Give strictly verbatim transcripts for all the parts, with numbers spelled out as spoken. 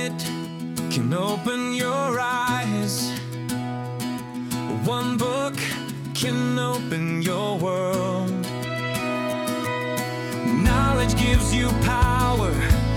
minute can open your eyes. One book can open your world. Knowledge gives you power.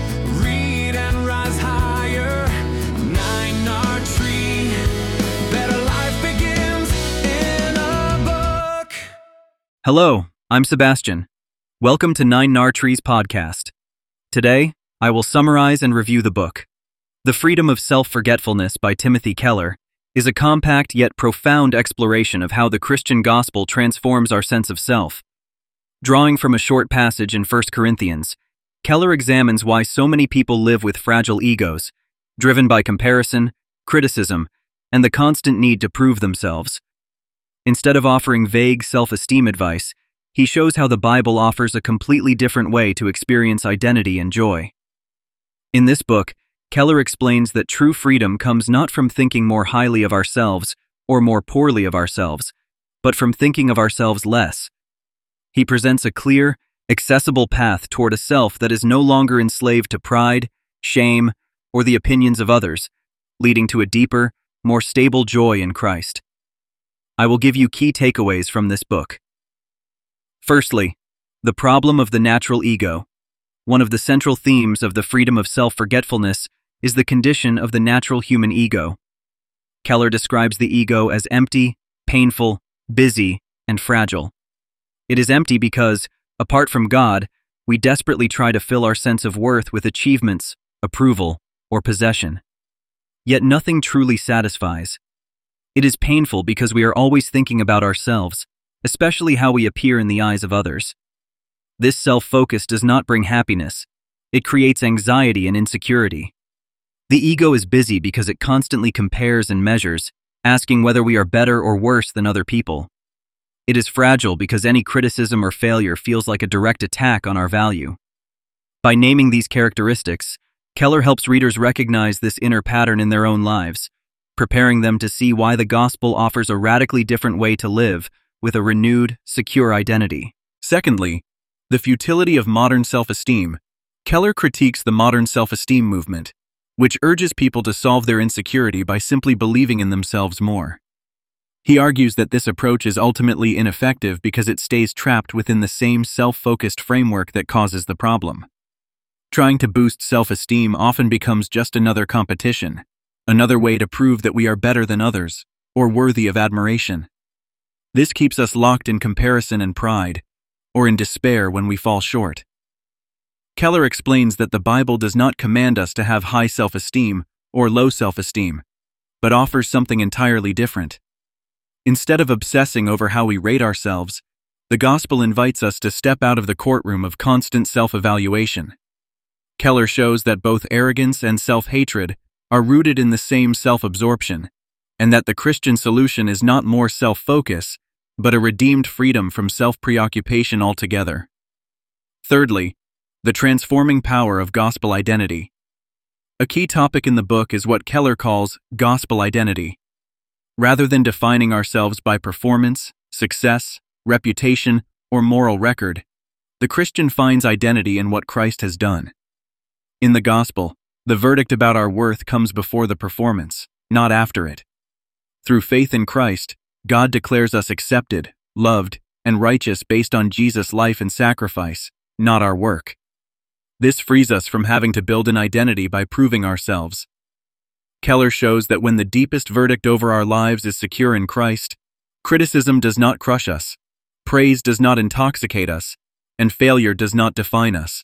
Read and rise higher. Nine R Tree. Better life begins in a book. Hello, I'm Sebastian. Welcome to Nine R Tree's podcast. Today, I will summarize and review the book. The Freedom of Self-Forgetfulness by Timothy Keller is a compact yet profound exploration of how the Christian gospel transforms our sense of self. Drawing from a short passage in First Corinthians, Keller examines why so many people live with fragile egos, driven by comparison, criticism, and the constant need to prove themselves. Instead of offering vague self-esteem advice, he shows how the Bible offers a completely different way to experience identity and joy. In this book, Keller explains that true freedom comes not from thinking more highly of ourselves or more poorly of ourselves, but from thinking of ourselves less. He presents a clear, accessible path toward a self that is no longer enslaved to pride, shame, or the opinions of others, leading to a deeper, more stable joy in Christ. I will give you key takeaways from this book. Firstly, the problem of the natural ego. One of the central themes of the freedom of self-forgetfulness is the condition of the natural human ego. Keller describes the ego as empty, painful, busy, and fragile. It is empty because, apart from God, we desperately try to fill our sense of worth with achievements, approval, or possession. Yet nothing truly satisfies. It is painful because we are always thinking about ourselves, especially how we appear in the eyes of others. This self-focus does not bring happiness. It creates anxiety and insecurity. The ego is busy because it constantly compares and measures, asking whether we are better or worse than other people. It is fragile because any criticism or failure feels like a direct attack on our value. By naming these characteristics, Keller helps readers recognize this inner pattern in their own lives, preparing them to see why the gospel offers a radically different way to live with a renewed, secure identity. Secondly, the futility of modern self-esteem. Keller critiques the modern self-esteem movement, which urges people to solve their insecurity by simply believing in themselves more. He argues that this approach is ultimately ineffective because it stays trapped within the same self-focused framework that causes the problem. Trying to boost self-esteem often becomes just another competition, another way to prove that we are better than others, or worthy of admiration. This keeps us locked in comparison and pride, or in despair when we fall short. Keller explains that the Bible does not command us to have high self-esteem or low self-esteem, but offers something entirely different. Instead of obsessing over how we rate ourselves, the gospel invites us to step out of the courtroom of constant self-evaluation. Keller shows that both arrogance and self-hatred are rooted in the same self-absorption, and that the Christian solution is not more self-focus, but a redeemed freedom from self-preoccupation altogether. Thirdly, the transforming power of gospel identity. A key topic in the book is what Keller calls gospel identity. Rather than defining ourselves by performance, success, reputation, or moral record, the Christian finds identity in what Christ has done. In the gospel, the verdict about our worth comes before the performance, not after it. Through faith in Christ, God declares us accepted, loved, and righteous based on Jesus' life and sacrifice, not our work. This frees us from having to build an identity by proving ourselves. Keller shows that when the deepest verdict over our lives is secure in Christ, criticism does not crush us, praise does not intoxicate us, and failure does not define us.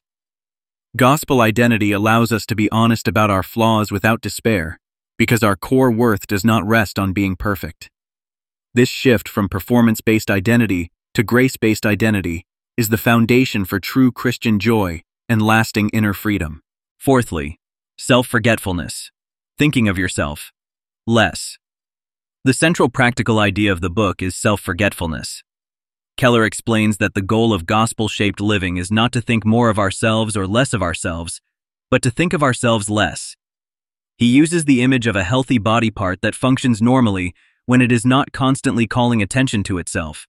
Gospel identity allows us to be honest about our flaws without despair, because our core worth does not rest on being perfect. This shift from performance-based identity to grace-based identity is the foundation for true Christian joy and lasting inner freedom. Fourthly, self-forgetfulness. Thinking of yourself less. The central practical idea of the book is self-forgetfulness. Keller explains that the goal of gospel-shaped living is not to think more of ourselves or less of ourselves, but to think of ourselves less. He uses the image of a healthy body part that functions normally when it is not constantly calling attention to itself.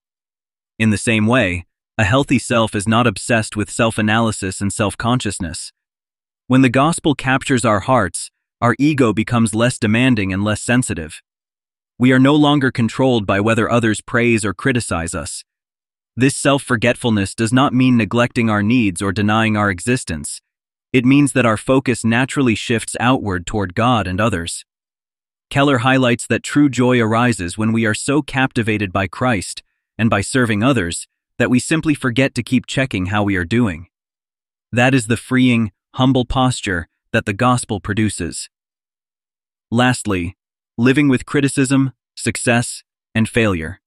In the same way, a healthy self is not obsessed with self-analysis and self-consciousness. When the gospel captures our hearts, our ego becomes less demanding and less sensitive. We are no longer controlled by whether others praise or criticize us. This self-forgetfulness does not mean neglecting our needs or denying our existence. It means that our focus naturally shifts outward toward God and others. Keller highlights that true joy arises when we are so captivated by Christ and by serving others that we simply forget to keep checking how we are doing. That is the freeing, humble posture that the gospel produces. Lastly, living with criticism, success, and failure.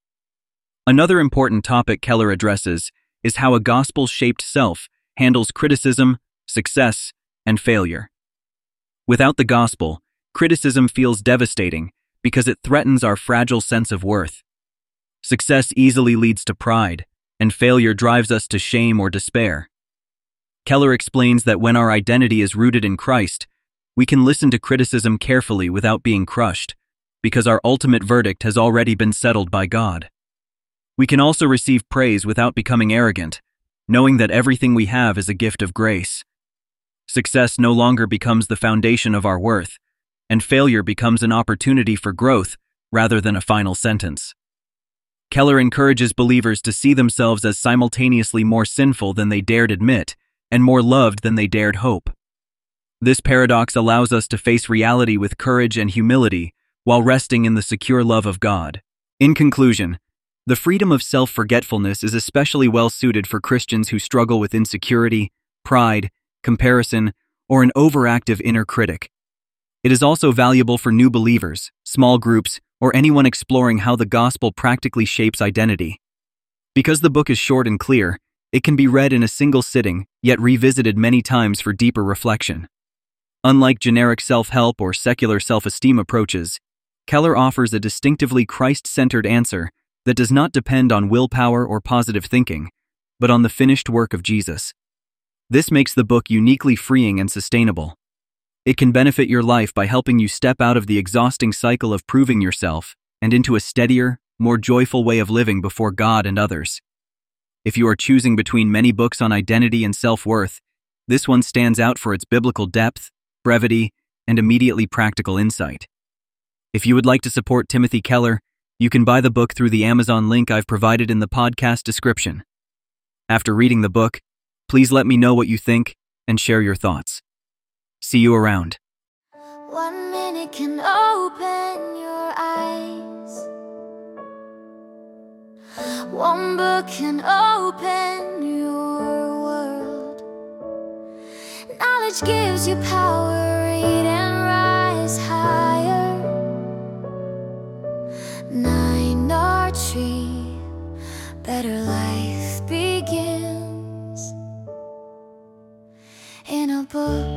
Another important topic Keller addresses is how a gospel-shaped self handles criticism, success, and failure. Without the gospel, criticism feels devastating because it threatens our fragile sense of worth. Success easily leads to pride, and failure drives us to shame or despair. Keller explains that when our identity is rooted in Christ, we can listen to criticism carefully without being crushed, because our ultimate verdict has already been settled by God. We can also receive praise without becoming arrogant, knowing that everything we have is a gift of grace. Success no longer becomes the foundation of our worth, and failure becomes an opportunity for growth rather than a final sentence. Keller encourages believers to see themselves as simultaneously more sinful than they dared admit and more loved than they dared hope. This paradox allows us to face reality with courage and humility while resting in the secure love of God. In conclusion, the freedom of self-forgetfulness is especially well suited for Christians who struggle with insecurity, pride, comparison, or an overactive inner critic. It is also valuable for new believers, small groups, or anyone exploring how the gospel practically shapes identity. Because the book is short and clear, it can be read in a single sitting, yet revisited many times for deeper reflection. Unlike generic self-help or secular self-esteem approaches, Keller offers a distinctively Christ-centered answer that does not depend on willpower or positive thinking, but on the finished work of Jesus. This makes the book uniquely freeing and sustainable. It can benefit your life by helping you step out of the exhausting cycle of proving yourself and into a steadier, more joyful way of living before God and others. If you are choosing between many books on identity and self-worth, this one stands out for its biblical depth, brevity, and immediately practical insight. If you would like to support Timothy Keller, you can buy the book through the Amazon link I've provided in the podcast description. After reading the book, please let me know what you think and share your thoughts. See you around. One minute can open your eyes. One book can open your world. Knowledge gives you power, read and rise higher. Nine R Tree, better life begins in a book.